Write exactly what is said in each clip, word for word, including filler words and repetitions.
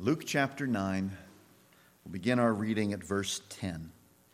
Luke chapter nine. We'll begin our reading at verse ten.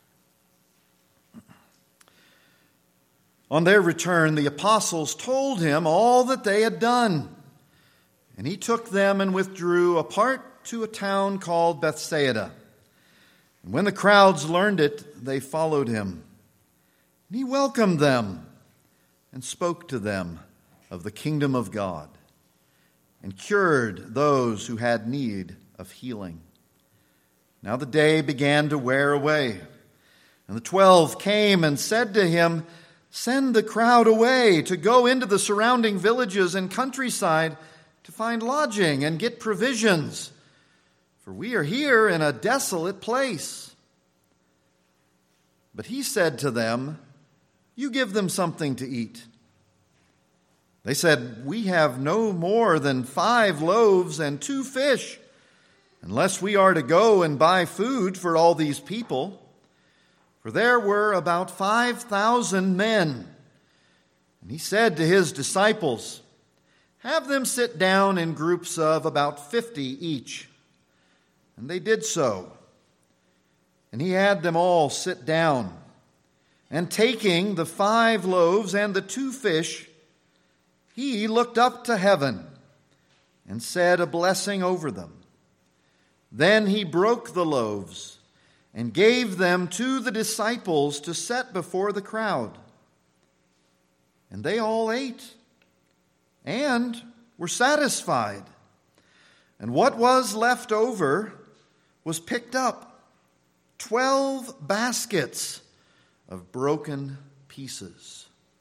On their return, the apostles told him all that they had done. And he took them and withdrew apart to a town called Bethsaida. And when the crowds learned it, they followed him. And he welcomed them and spoke to them of the kingdom of God, and cured those who had need of healing. Now the day began to wear away, and the twelve came and said to him, "Send the crowd away to go into the surrounding villages and countryside to find lodging and get provisions, for we are here in a desolate place." But he said to them, "You give them something to eat." They said, "We have no more than five loaves and two fish, unless we are to go and buy food for all these people." For there were about five thousand men. And he said to his disciples, "Have them sit down in groups of about fifty each." And they did so. And he had them all sit down. And taking the five loaves and the two fish, he looked up to heaven and said a blessing over them. Then he broke the loaves and gave them to the disciples to set before the crowd. And they all ate and were satisfied. And what was left over was picked up, twelve baskets of broken pieces.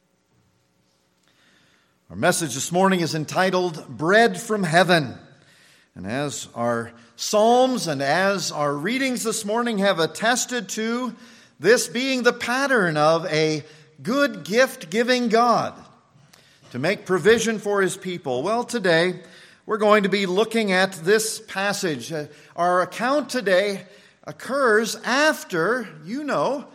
Our message this morning is entitled Bread from Heaven. And as our psalms and as our readings this morning have attested to, this being the pattern of a good gift-giving God to make provision for his people. Well, today we're going to be looking at this passage. Uh, our account today occurs after, you know,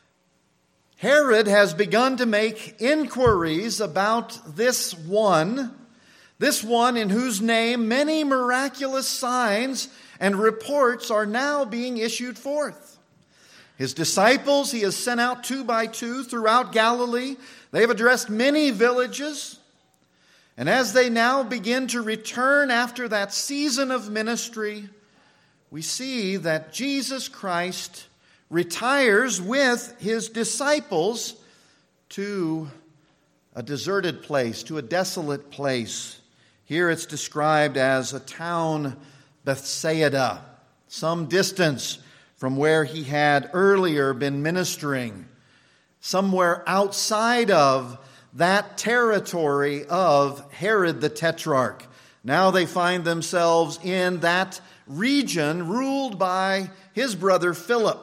Herod has begun to make inquiries about this one, this one in whose name many miraculous signs and reports are now being issued forth. His disciples he has sent out two by two throughout Galilee. They have addressed many villages. And as they now begin to return after that season of ministry, we see that Jesus Christ retires with his disciples to a deserted place, to a desolate place. Here it's described as a town, Bethsaida, some distance from where he had earlier been ministering, somewhere outside of that territory of Herod the Tetrarch. Now they find themselves in that region ruled by his brother Philip.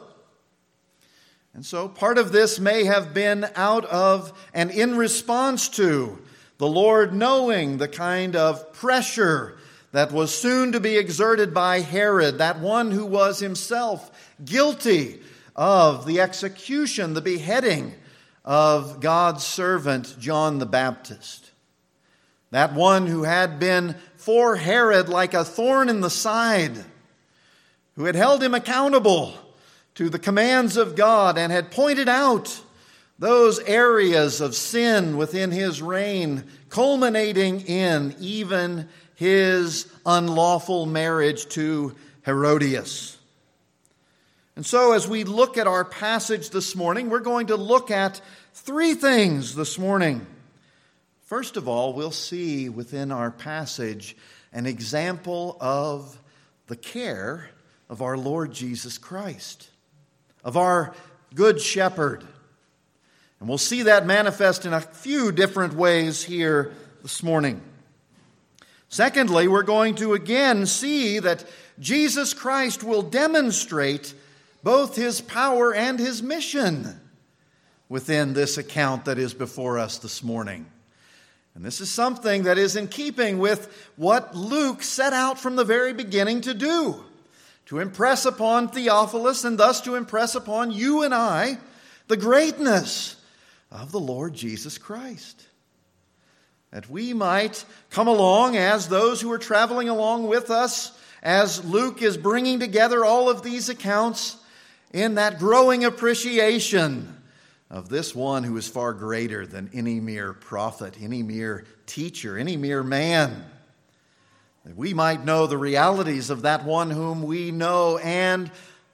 And so part of this may have been out of and in response to the Lord knowing the kind of pressure that was soon to be exerted by Herod, that one who was himself guilty of the execution, the beheading of God's servant John the Baptist. That one who had been for Herod like a thorn in the side, who had held him accountable to the commands of God and had pointed out those areas of sin within his reign, culminating in even his unlawful marriage to Herodias. And so as we look at our passage this morning, we're going to look at three things this morning. First of all, we'll see within our passage an example of the care of our Lord Jesus Christ, of our Good Shepherd. And we'll see that manifest in a few different ways here this morning. Secondly, we're going to again see that Jesus Christ will demonstrate both his power and his mission within this account that is before us this morning. And this is something that is in keeping with what Luke set out from the very beginning to do, to impress upon Theophilus and thus to impress upon you and I the greatness of the Lord Jesus Christ. That we might come along as those who are traveling along with us as Luke is bringing together all of these accounts in that growing appreciation of this one who is far greater than any mere prophet, any mere teacher, any mere man. That we might know the realities of that one whom we know and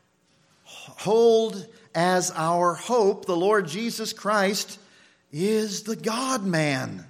hold as our hope, the Lord Jesus Christ, is the God-man.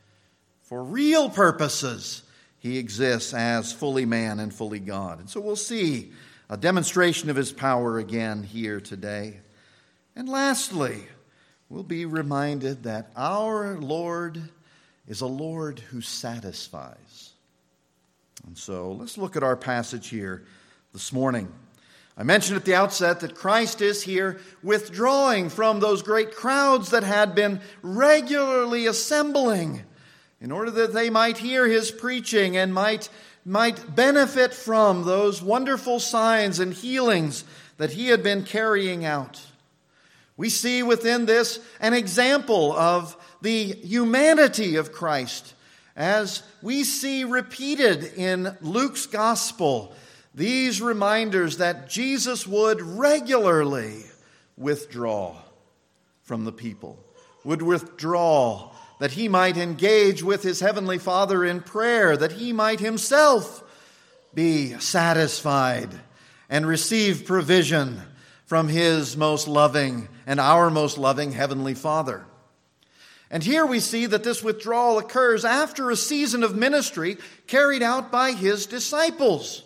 For real purposes, he exists as fully man and fully God. And so we'll see a demonstration of his power again here today. And lastly, we'll be reminded that our Lord is a Lord who satisfies. And so let's look at our passage here this morning. I mentioned at the outset that Christ is here withdrawing from those great crowds that had been regularly assembling in order that they might hear his preaching and might, might benefit from those wonderful signs and healings that he had been carrying out. We see within this an example of the humanity of Christ, as we see repeated in Luke's gospel these reminders that Jesus would regularly withdraw from the people, would withdraw that he might engage with his heavenly Father in prayer, that he might himself be satisfied and receive provision from his most loving and our most loving heavenly Father. And here we see that this withdrawal occurs after a season of ministry carried out by his disciples.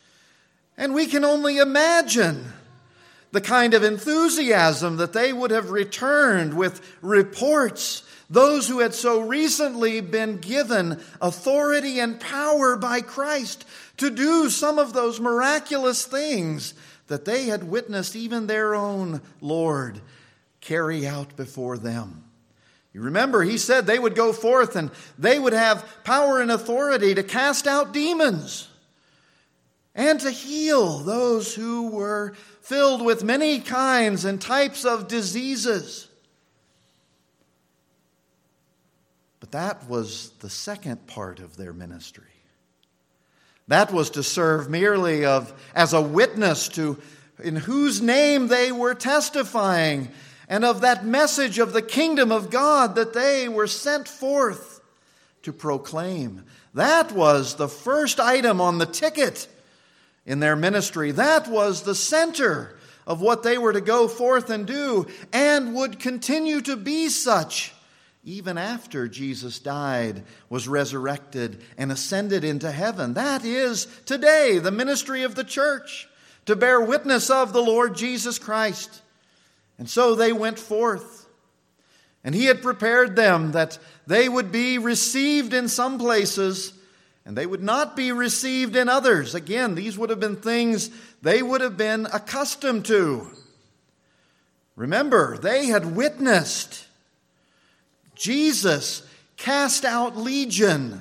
And we can only imagine the kind of enthusiasm that they would have returned with reports, those who had so recently been given authority and power by Christ to do some of those miraculous things that they had witnessed even their own Lord carry out before them. You remember, he said they would go forth and they would have power and authority to cast out demons and to heal those who were filled with many kinds and types of diseases. But that was the second part of their ministry. That was to serve merely of, as a witness to in whose name they were testifying, and of that message of the kingdom of God that they were sent forth to proclaim. That was the first item on the ticket in their ministry. That was the center of what they were to go forth and do, and would continue to be such even after Jesus died, was resurrected, and ascended into heaven. That is today the ministry of the church, to bear witness of the Lord Jesus Christ. And so they went forth. And he had prepared them that they would be received in some places and they would not be received in others. Again, these would have been things they would have been accustomed to. Remember, they had witnessed Jesus cast out legion.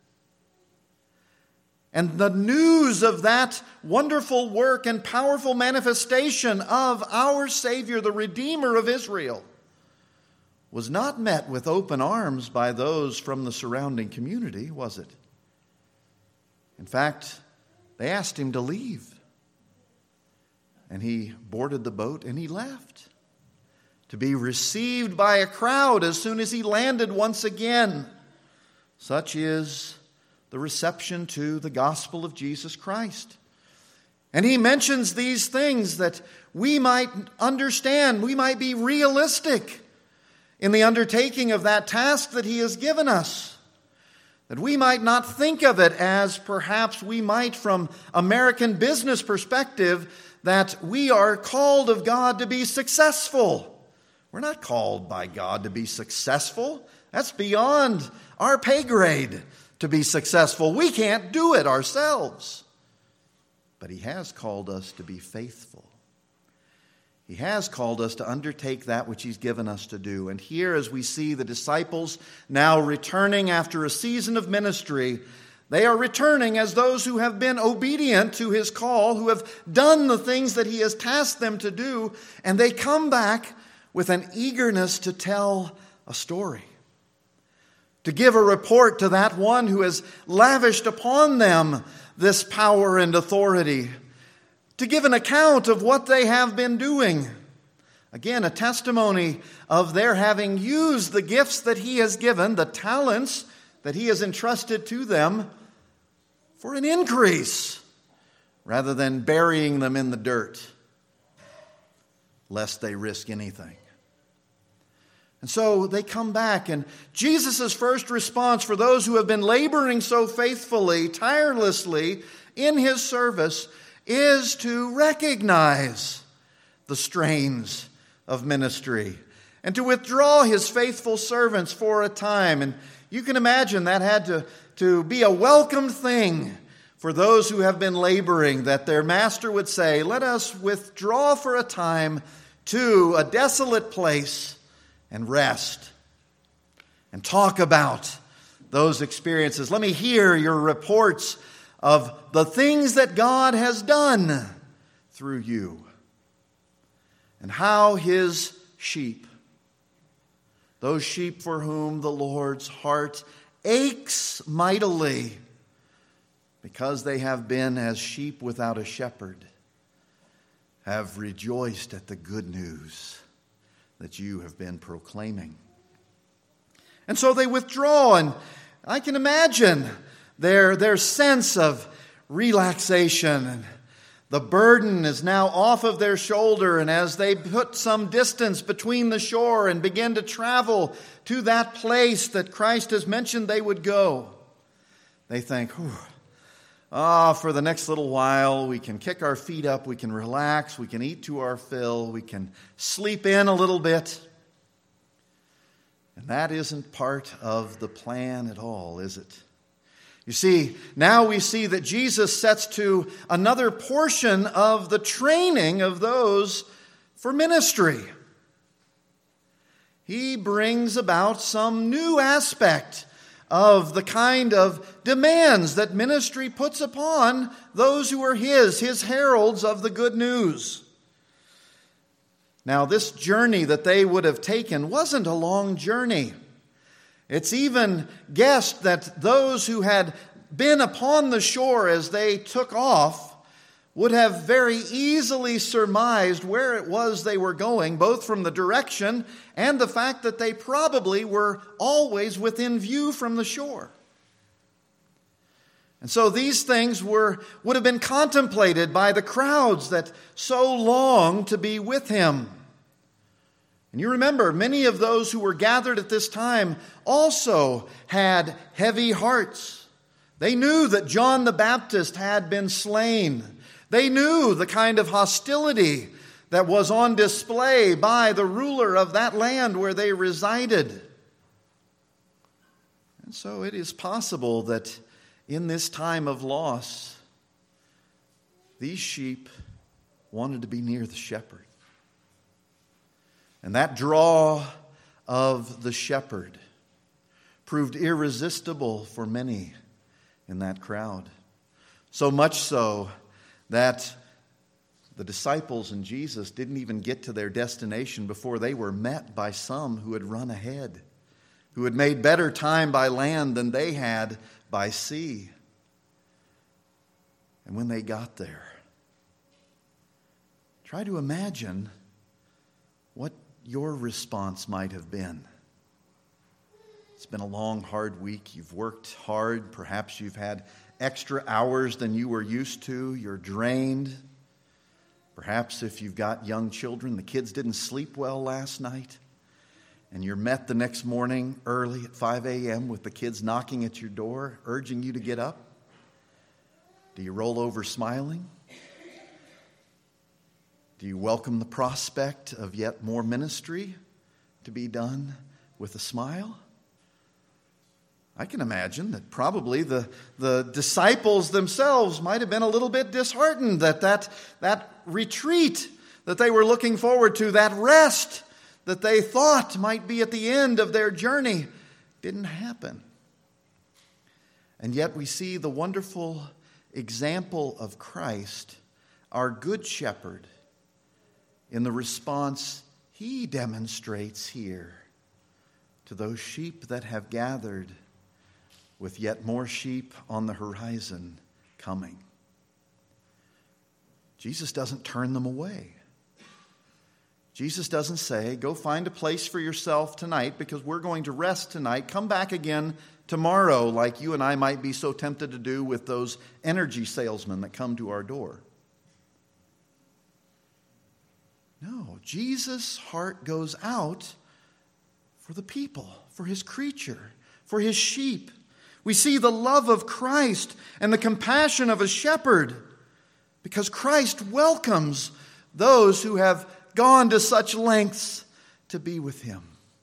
And the news of that wonderful work and powerful manifestation of our Savior, the Redeemer of Israel, was not met with open arms by those from the surrounding community, was it? In fact, they asked him to leave. And he boarded the boat and he left, to be received by a crowd as soon as he landed once again. Such is the reception to the gospel of Jesus Christ. And he mentions these things that we might understand, we might be realistic in the undertaking of that task that he has given us. That we might not think of it as perhaps we might from American business perspective, that we are called of God to be successful. We're not called by God to be successful. That's beyond our pay grade. To be successful. We can't do it ourselves. But he has called us to be faithful. He has called us to undertake that which he's given us to do. And here, as we see the disciples now returning after a season of ministry, they are returning as those who have been obedient to his call, who have done the things that he has tasked them to do, and they come back with an eagerness to tell a story. To give a report to that one who has lavished upon them this power and authority to give an account of what they have been doing. Again, a testimony of their having used the gifts that he has given, the talents that he has entrusted to them, for an increase, rather than burying them in the dirt, lest they risk anything. And so they come back, and Jesus' first response for those who have been laboring so faithfully, tirelessly in his service is to recognize the strains of ministry and to withdraw his faithful servants for a time. And you can imagine that had to, to be a welcome thing for those who have been laboring, that their master would say, let us withdraw for a time to a desolate place and rest and talk about those experiences. Let me hear your reports of the things that God has done through you and how his sheep, those sheep for whom the Lord's heart aches mightily because they have been as sheep without a shepherd, have rejoiced at the good news that you have been proclaiming. And so they withdraw, and I can imagine their, their sense of relaxation. And the burden is now off of their shoulder, and as they put some distance between the shore and begin to travel to that place that Christ has mentioned they would go, they think, ah, oh, for the next little while, we can kick our feet up, we can relax, we can eat to our fill, we can sleep in a little bit. And that isn't part of the plan at all, is it? You see, now we see that Jesus sets to another portion of the training of those for ministry. He brings about some new aspect of the kind of demands that ministry puts upon those who are his, his heralds of the good news. Now, this journey that they would have taken wasn't a long journey. It's even guessed that those who had been upon the shore as they took off would have very easily surmised where it was they were going, both from the direction and the fact that they probably were always within view from the shore. And so these things were would have been contemplated by the crowds that so longed to be with him. And you remember, many of those who were gathered at this time also had heavy hearts. They knew that John the Baptist had been slain. They knew the kind of hostility that was on display by the ruler of that land where they resided. And so it is possible that in this time of loss, these sheep wanted to be near the shepherd. And that draw of the shepherd proved irresistible for many in that crowd. So much so that the disciples and Jesus didn't even get to their destination before they were met by some who had run ahead, who had made better time by land than they had by sea. And when they got there, try to imagine what your response might have been. It's been a long, hard week. You've worked hard. Perhaps you've had extra hours than you were used to. You're drained. Perhaps if you've got young children, the kids didn't sleep well last night, and you're met the next morning early at five a.m. with the kids knocking at your door, urging you to get up. Do you roll over smiling? Do you welcome the prospect of yet more ministry to be done with a smile? I can imagine that probably the, the disciples themselves might have been a little bit disheartened that, that that retreat that they were looking forward to, that rest that they thought might be at the end of their journey, didn't happen. And yet we see the wonderful example of Christ, our good shepherd, in the response he demonstrates here to those sheep that have gathered, with yet more sheep on the horizon coming. Jesus doesn't turn them away. Jesus doesn't say, go find a place for yourself tonight because we're going to rest tonight. Come back again tomorrow, like you and I might be so tempted to do with those energy salesmen that come to our door. No, Jesus' heart goes out for the people, for his creature, for his sheep. We see the love of Christ and the compassion of a shepherd because Christ welcomes those who have gone to such lengths to be with him.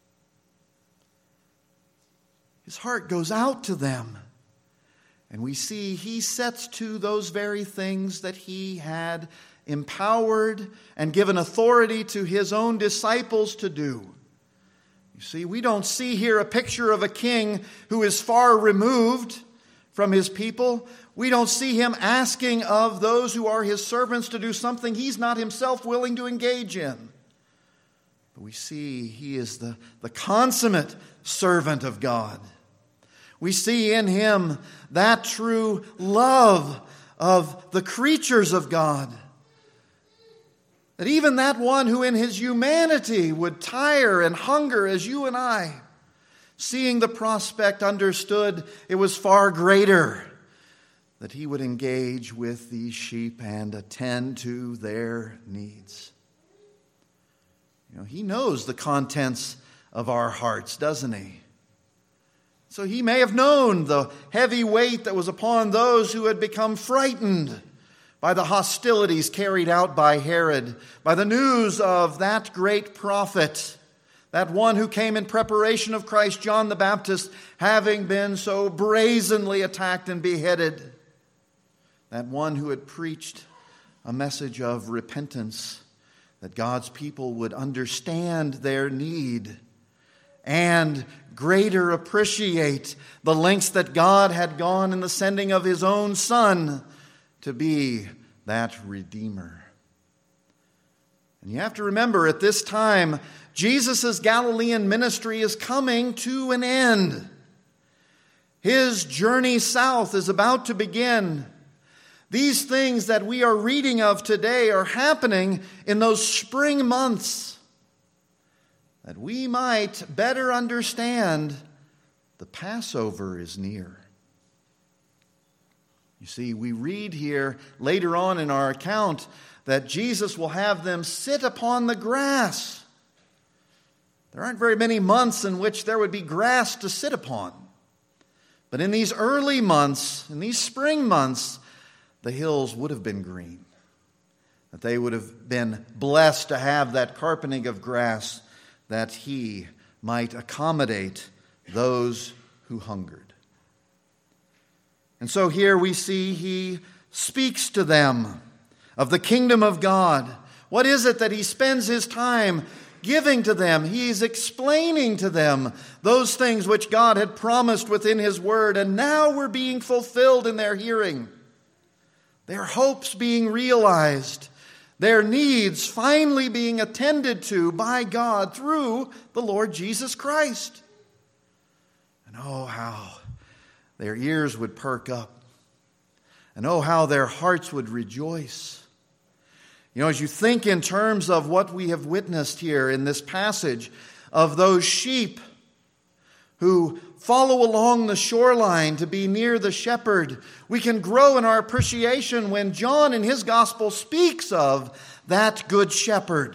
His heart goes out to them. And we see he sets to those very things that he had empowered and given authority to his own disciples to do. You see, we don't see here a picture of a king who is far removed from his people. We don't see him asking of those who are his servants to do something he's not himself willing to engage in. But we see he is the, the consummate servant of God. We see in him that true love of the creatures of God. That even that one who in his humanity would tire and hunger as you and I, seeing the prospect, understood it was far greater that he would engage with these sheep and attend to their needs. You know, he knows the contents of our hearts, doesn't he? So he may have known the heavy weight that was upon those who had become frightened by the hostilities carried out by Herod, by the news of that great prophet, that one who came in preparation of Christ, John the Baptist, having been so brazenly attacked and beheaded. That one who had preached a message of repentance, that God's people would understand their need and greater appreciate the lengths that God had gone in the sending of his own Son to be that Redeemer. And you have to remember, at this time, Jesus' Galilean ministry is coming to an end. His journey south is about to begin. These things that we are reading of today are happening in those spring months, that we might better understand the Passover is near. You see, we read here later on in our account that Jesus will have them sit upon the grass. There aren't very many months in which there would be grass to sit upon. But in these early months, in these spring months, the hills would have been green. That they would have been blessed to have that carpeting of grass that he might accommodate those who hungered. And so here we see he speaks to them of the kingdom of God. What is it that he spends his time giving to them? He's explaining to them those things which God had promised within his word, and now were being fulfilled in their hearing. Their hopes being realized, their needs finally being attended to by God through the Lord Jesus Christ. And oh, how their ears would perk up. And oh, how their hearts would rejoice. You know, as you think in terms of what we have witnessed here in this passage, of those sheep who follow along the shoreline to be near the shepherd, we can grow in our appreciation when John in his gospel speaks of that good shepherd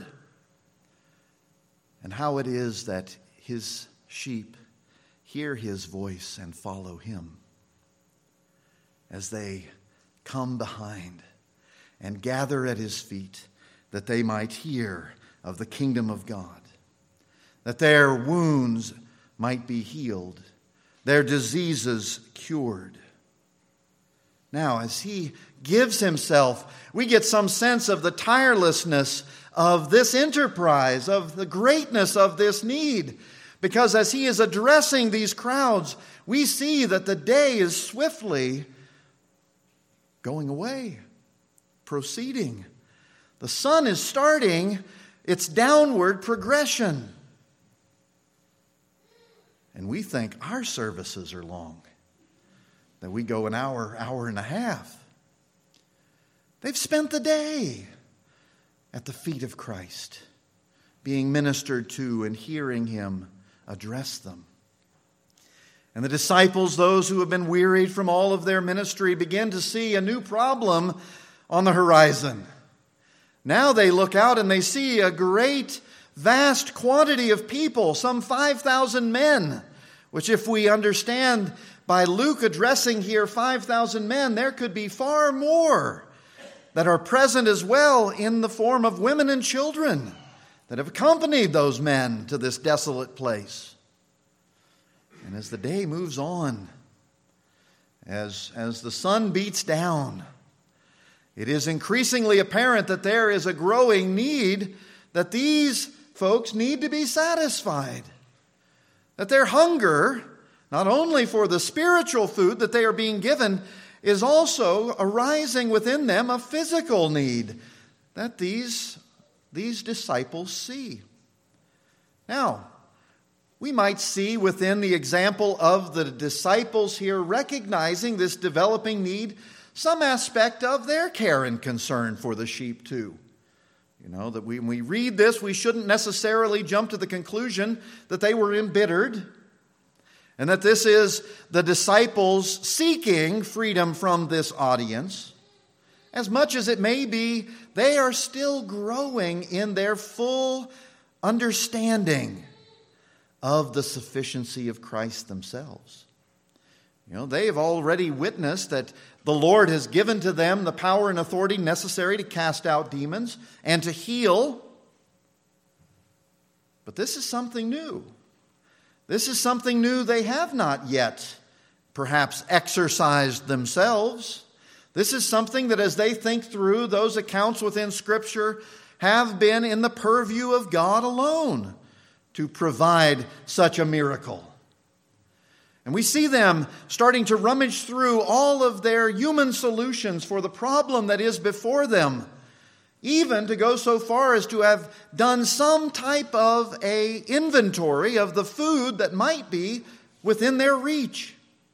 and how it is that his sheep hear his voice and follow him as they come behind and gather at his feet, that they might hear of the kingdom of God, that their wounds might be healed, their diseases cured. Now, as he gives himself, we get some sense of the tirelessness of this enterprise, of the greatness of this need. Because as he is addressing these crowds, we see that the day is swiftly going away, proceeding. The sun is starting its downward progression. And we think our services are long, that we go an hour, hour and a half. They've spent the day at the feet of Christ, being ministered to and hearing him address them. And the disciples, those who have been wearied from all of their ministry, begin to see a new problem on the horizon. Now they look out and they see a great, vast quantity of people, some five thousand men, which if we understand by Luke addressing here five thousand men, there could be far more that are present as well in the form of women and children that have accompanied those men to this desolate place. And as the day moves on, as, as the sun beats down, it is increasingly apparent that there is a growing need that these folks need to be satisfied. That their hunger, not only for the spiritual food that they are being given, is also arising within them a physical need that these, these disciples see. Now, we might see within the example of the disciples here, recognizing this developing need, some aspect of their care and concern for the sheep too. You know, that when we read this, we shouldn't necessarily jump to the conclusion that they were embittered and that this is the disciples seeking freedom from this audience. As much as it may be, they are still growing in their full understanding of the sufficiency of Christ themselves. You know, they have already witnessed that the Lord has given to them the power and authority necessary to cast out demons and to heal. But this is something new. This is something new they have not yet perhaps exercised themselves. This is something that as they think through those accounts within Scripture have been in the purview of God alone to provide such a miracle. And we see them starting to rummage through all of their human solutions for the problem that is before them, even to go so far as to have done some type of a inventory of the food that might be within their reach.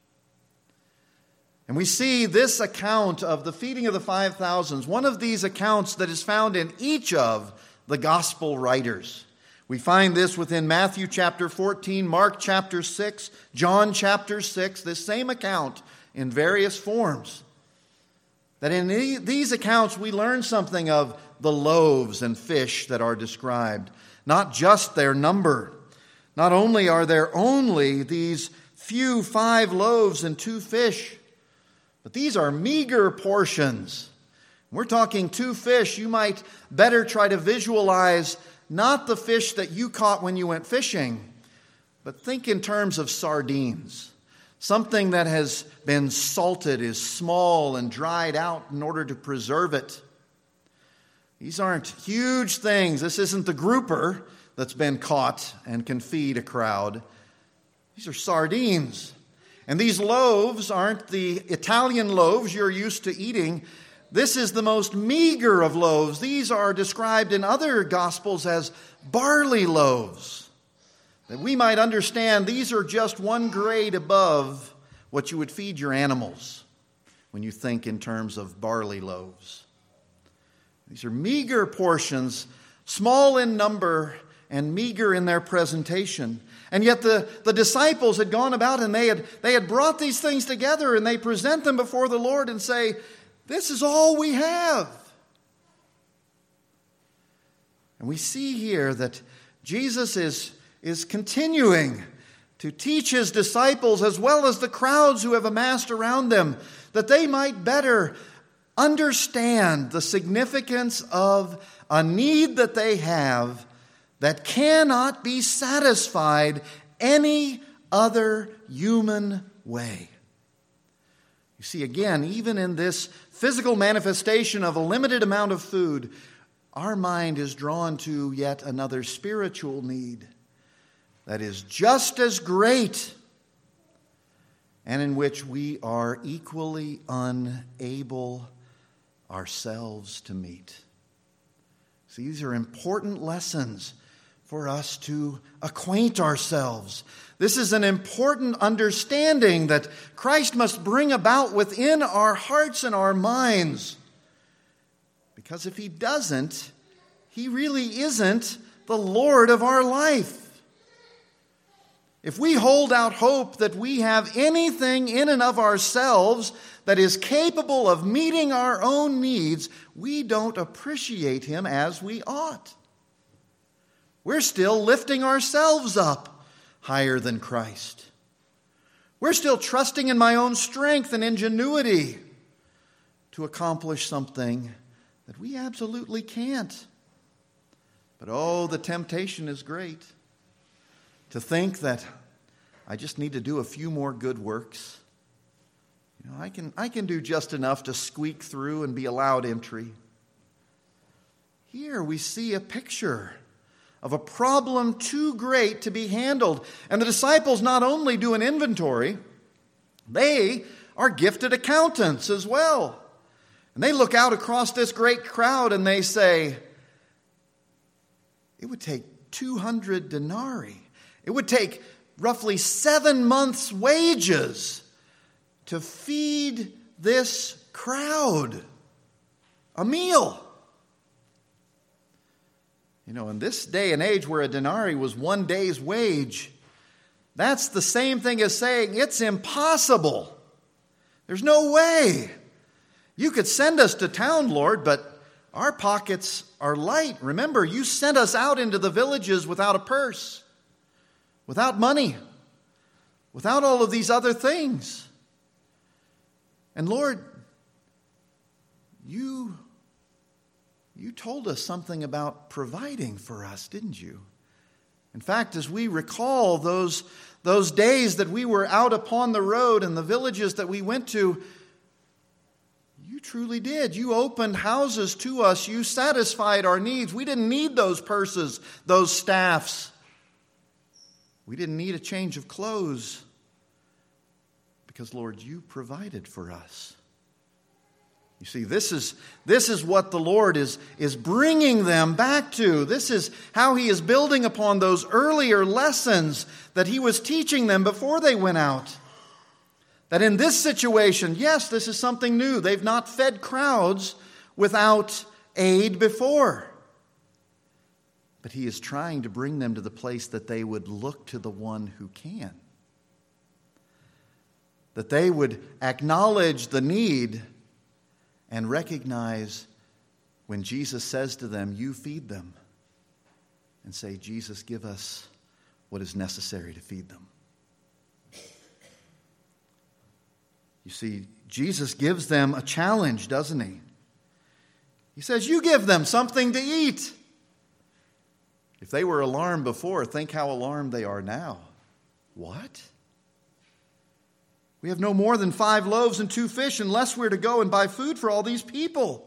And we see this account of the feeding of the five thousands, one of these accounts that is found in each of the gospel writers. We find this within Matthew chapter fourteen, Mark chapter six, John chapter six, this same account in various forms. That in these accounts we learn something of the loaves and fish that are described, not just their number. Not only are there only these few five loaves and two fish, but these are meager portions. We're talking two fish. You might better try to visualize not the fish that you caught when you went fishing, but think in terms of sardines. Something that has been salted, is small and dried out in order to preserve it. These aren't huge things. This isn't the grouper that's been caught and can feed a crowd. These are sardines. And these loaves aren't the Italian loaves you're used to eating. This is the most meager of loaves. These are described in other Gospels as barley loaves. That we might understand these are just one grade above what you would feed your animals when you think in terms of barley loaves. These are meager portions, small in number and meager in their presentation. And yet the, the disciples had gone about and they had, they had brought these things together and they present them before the Lord and say, this is all we have. And we see here that Jesus is, is continuing to teach his disciples as well as the crowds who have amassed around them, that they might better understand the significance of a need that they have that cannot be satisfied any other human way. You see, again, even in this physical manifestation of a limited amount of food, our mind is drawn to yet another spiritual need that is just as great and in which we are equally unable ourselves to meet. See, these are important lessons for us to acquaint ourselves. This is an important understanding that Christ must bring about within our hearts and our minds Because if he doesn't, he really isn't the Lord of our life. If we hold out hope that we have anything in and of ourselves that is capable of meeting our own needs, we don't appreciate him as we ought. We're still lifting ourselves up higher than Christ. We're still trusting in my own strength and ingenuity to accomplish something that we absolutely can't. But oh, the temptation is great to think that I just need to do a few more good works. You know, I can, I can do just enough to squeak through and be allowed entry. Here we see a picture of a problem too great to be handled. And the disciples not only do an inventory, they are gifted accountants as well. And they look out across this great crowd and they say, it would take two hundred denarii. It would take roughly seven months' wages to feed this crowd a meal. You know, in this day and age where a denarii was one day's wage, that's the same thing as saying it's impossible. There's no way. You could send us to town, Lord, but our pockets are light. Remember, you sent us out into the villages without a purse, without money, without all of these other things. And Lord, you, you told us something about providing for us, didn't you? In fact, as we recall those, those days that we were out upon the road and the villages that we went to, you truly did. You opened houses to us. You satisfied our needs. We didn't need those purses, those staffs. We didn't need a change of clothes because, Lord, you provided for us. You see, this is, this is what the Lord is, is bringing them back to. This is how he is building upon those earlier lessons that he was teaching them before they went out. That in this situation, yes, this is something new. They've not fed crowds without aid before. But he is trying to bring them to the place that they would look to the one who can. That they would acknowledge the need and recognize when Jesus says to them, you feed them. And say, Jesus, give us what is necessary to feed them. You see, Jesus gives them a challenge, doesn't he? He says, you give them something to eat. If they were alarmed before, think how alarmed they are now. What? We have no more than five loaves and two fish unless we're to go and buy food for all these people.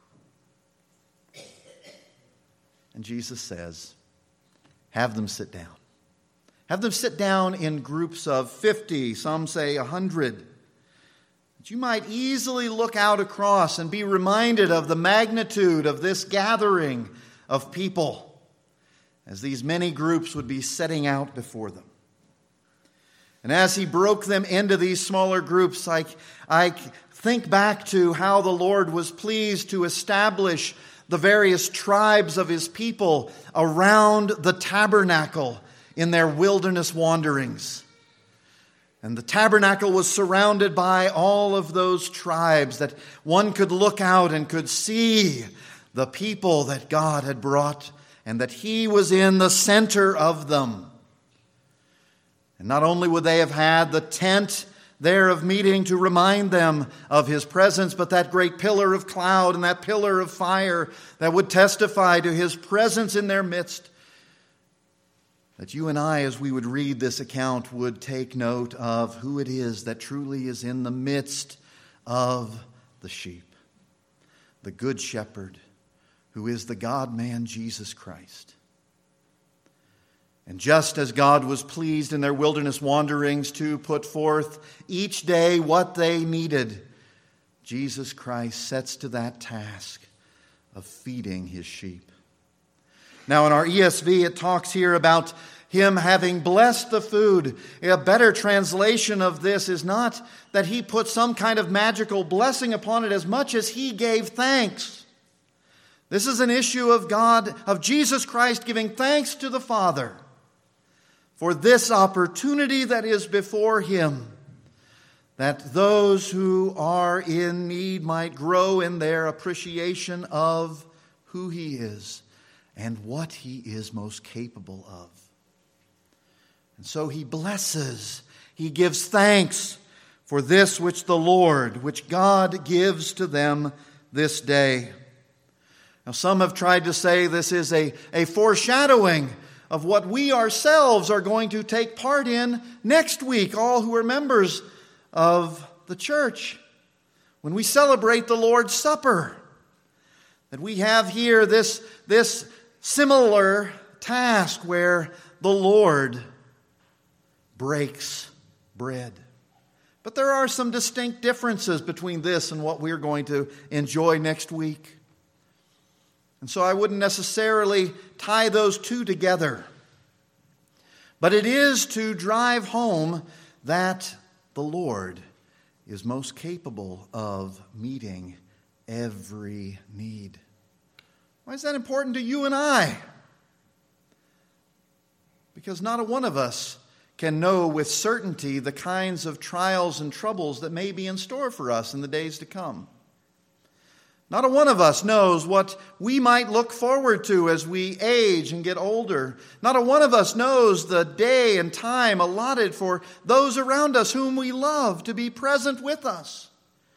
And Jesus says, have them sit down. Have them sit down in groups of fifty, some say a hundred. You might easily look out across and be reminded of the magnitude of this gathering of people as these many groups would be setting out before them. And as he broke them into these smaller groups, I, I think back to how the Lord was pleased to establish the various tribes of his people around the tabernacle in their wilderness wanderings. And the tabernacle was surrounded by all of those tribes that one could look out and could see the people that God had brought and that he was in the center of them. And not only would they have had the tent there of meeting to remind them of his presence, but that great pillar of cloud and that pillar of fire that would testify to his presence in their midst. That you and I, as we would read this account, would take note of who it is that truly is in the midst of the sheep. The Good Shepherd, who is the God-man Jesus Christ. And just as God was pleased in their wilderness wanderings to put forth each day what they needed, Jesus Christ sets to that task of feeding his sheep. Now in our E S V it talks here about him having blessed the food. A better translation of this is not that he put some kind of magical blessing upon it as much as he gave thanks. This is an issue of God, of Jesus Christ giving thanks to the Father for this opportunity that is before him, that those who are in need might grow in their appreciation of who he is and what he is most capable of. And so he blesses, he gives thanks for this which the Lord, which God gives to them this day. Now, some have tried to say this is a, a foreshadowing of what we ourselves are going to take part in next week, all who are members of the church, when we celebrate the Lord's Supper. That we have here this, this similar task where the Lord breaks bread. But there are some distinct differences between this and what we're going to enjoy next week. And so I wouldn't necessarily tie those two together. But it is to drive home that the Lord is most capable of meeting every need. Why is that important to you and I? Because not a one of us can know with certainty the kinds of trials and troubles that may be in store for us in the days to come. Not a one of us knows what we might look forward to as we age and get older. Not a one of us knows the day and time allotted for those around us whom we love to be present with us.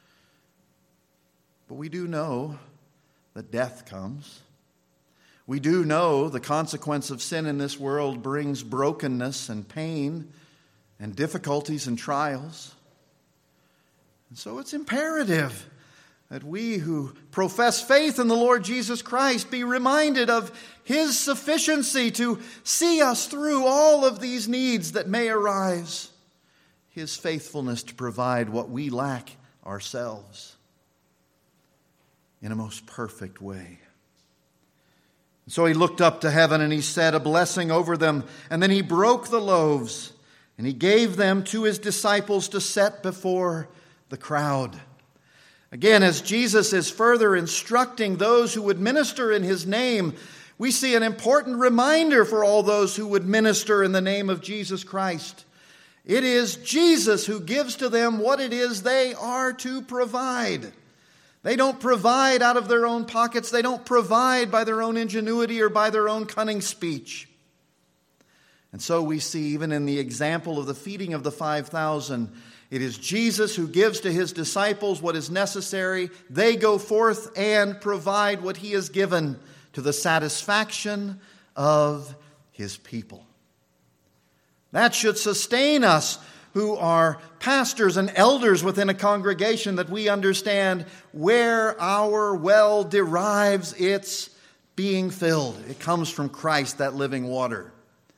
But we do know that death comes. We do know the consequence of sin in this world brings brokenness and pain and difficulties and trials. And so it's imperative that we who profess faith in the Lord Jesus Christ be reminded of his sufficiency to see us through all of these needs that may arise, his faithfulness to provide what we lack ourselves in a most perfect way. And so he looked up to heaven and he said a blessing over them, and then he broke the loaves and he gave them to his disciples to set before the crowd. Again, as Jesus is further instructing those who would minister in his name, we see an important reminder for all those who would minister in the name of Jesus Christ. It is Jesus who gives to them what it is they are to provide. They don't provide out of their own pockets. They don't provide by their own ingenuity or by their own cunning speech. And so we see, even in the example of the feeding of the five thousand, it is Jesus who gives to his disciples what is necessary. They go forth and provide what he has given to the satisfaction of his people. That should sustain us who are pastors and elders within a congregation, that we understand where our well derives its being filled. It comes from Christ, that living water.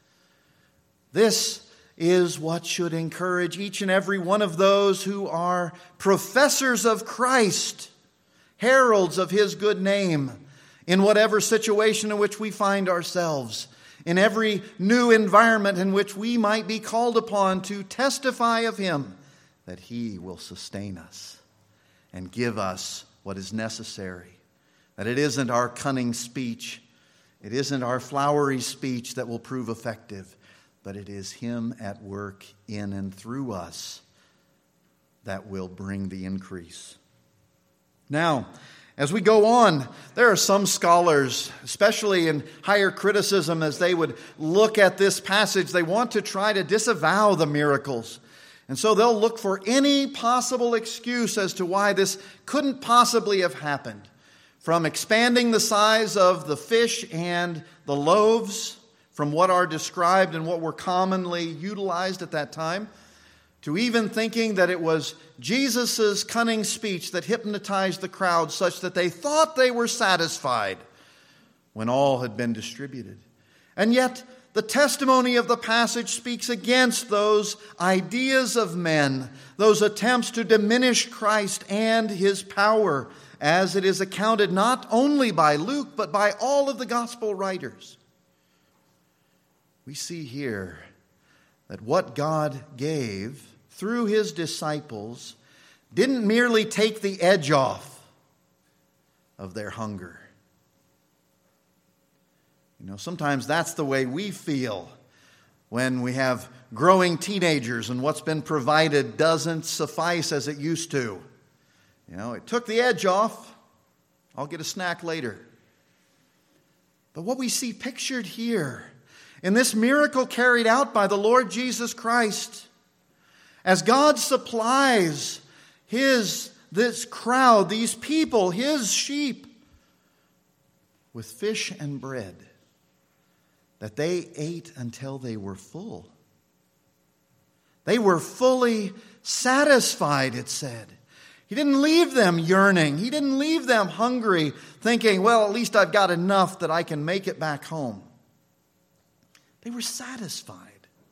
This is what should encourage each and every one of those who are professors of Christ, heralds of his good name, in whatever situation in which we find ourselves, in every new environment in which we might be called upon to testify of him, that he will sustain us and give us what is necessary. That it isn't our cunning speech, it isn't our flowery speech that will prove effective, but it is him at work in and through us that will bring the increase. Now, as we go on, there are some scholars, especially in higher criticism, as they would look at this passage, they want to try to disavow the miracles. And so they'll look for any possible excuse as to why this couldn't possibly have happened. From expanding the size of the fish and the loaves, from what are described and what were commonly utilized at that time, to even thinking that it was Jesus' cunning speech that hypnotized the crowd such that they thought they were satisfied when all had been distributed. And yet, the testimony of the passage speaks against those ideas of men, those attempts to diminish Christ and his power, as it is accounted not only by Luke, but by all of the gospel writers. We see here that what God gave through his disciples didn't merely take the edge off of their hunger. You know, sometimes that's the way we feel when we have growing teenagers and what's been provided doesn't suffice as it used to. You know, it took the edge off. I'll get a snack later. But what we see pictured here in this miracle carried out by the Lord Jesus Christ, as God supplies his, this crowd, these people, his sheep, with fish and bread, that they ate until they were full. They were fully satisfied, it said. He didn't leave them yearning. He didn't leave them hungry, thinking, well, at least I've got enough that I can make it back home. They were satisfied.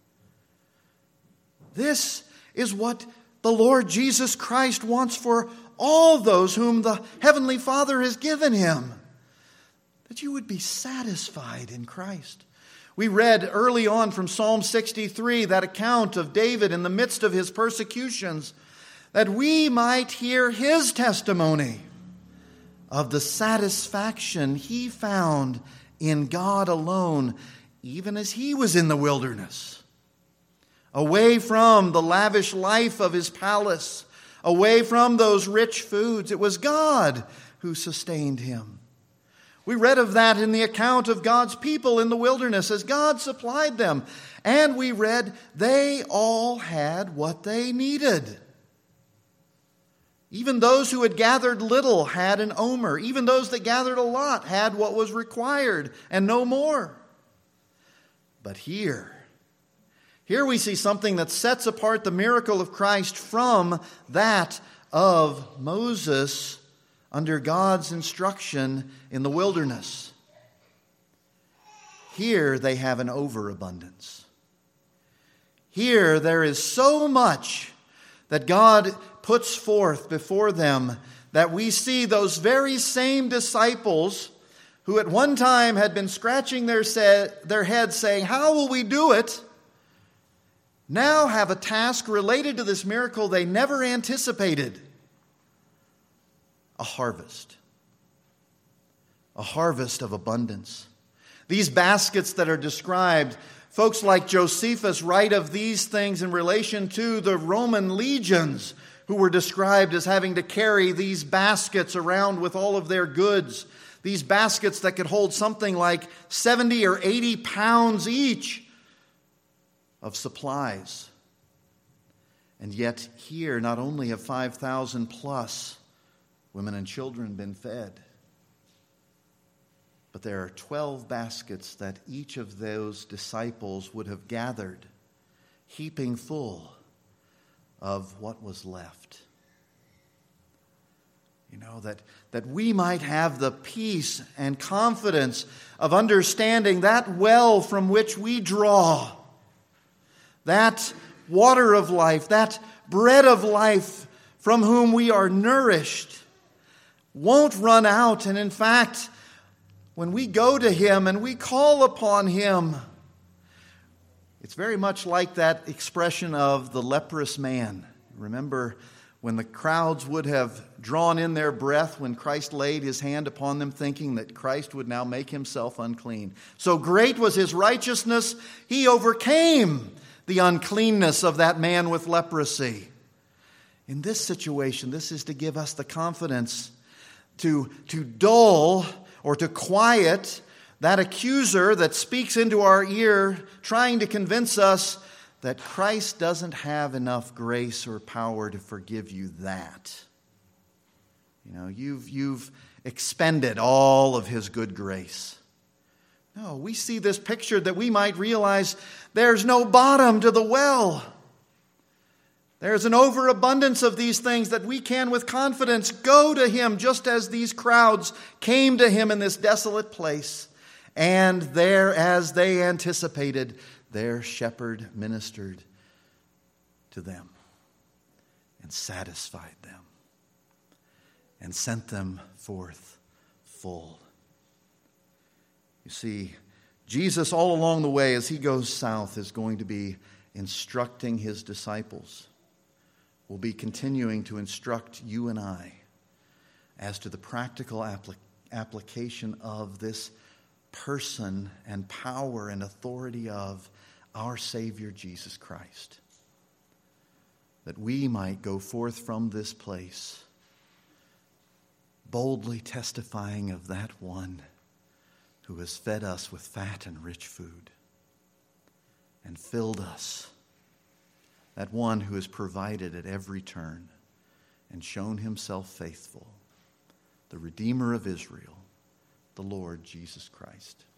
This is what the Lord Jesus Christ wants for all those whom the Heavenly Father has given him. That you would be satisfied in Christ. We read early on from Psalm sixty-three, that account of David in the midst of his persecutions, that we might hear his testimony of the satisfaction he found in God alone, even as he was in the wilderness, away from the lavish life of his palace, away from those rich foods. It was God who sustained him. We read of that in the account of God's people in the wilderness as God supplied them. And we read they all had what they needed. Even those who had gathered little had an omer. Even those that gathered a lot had what was required and no more. But here, here we see something that sets apart the miracle of Christ from that of Moses under God's instruction in the wilderness. Here they have an overabundance. Here there is so much that God puts forth before them that we see those very same disciples who at one time had been scratching their, se- their heads saying, how will we do it? Now have a task related to this miracle they never anticipated. A harvest. A harvest of abundance. These baskets that are described, folks like Josephus write of these things in relation to the Roman legions who were described as having to carry these baskets around with all of their goods. These baskets that could hold something like seventy or eighty pounds each of supplies. And yet here, not only have five thousand plus women and children been fed, but there are twelve baskets that each of those disciples would have gathered, heaping full of what was left. You know, that, that we might have the peace and confidence of understanding that well from which we draw, that water of life, that bread of life from whom we are nourished, won't run out. And in fact, when we go to him and we call upon him, it's very much like that expression of the leprous man. Remember when the crowds would have drawn in their breath when Christ laid his hand upon them, thinking that Christ would now make himself unclean. So great was his righteousness, he overcame the uncleanness of that man with leprosy. In this situation, this is to give us the confidence to, to dull or to quiet that accuser that speaks into our ear, trying to convince us that Christ doesn't have enough grace or power to forgive you that. You know, you've, you've expended all of his good grace. No, we see this picture that we might realize there's no bottom to the well. There's an overabundance of these things that we can with confidence go to him, just as these crowds came to him in this desolate place. And there, as they anticipated, their shepherd ministered to them and satisfied them and sent them forth full. You see, Jesus all along the way as he goes south is going to be instructing his disciples. Will be continuing to instruct you and I as to the practical applic- application of this person and power and authority of our Savior Jesus Christ, that we might go forth from this place boldly testifying of that one who has fed us with fat and rich food and filled us, that one who has provided at every turn and shown himself faithful, the Redeemer of Israel, the Lord Jesus Christ.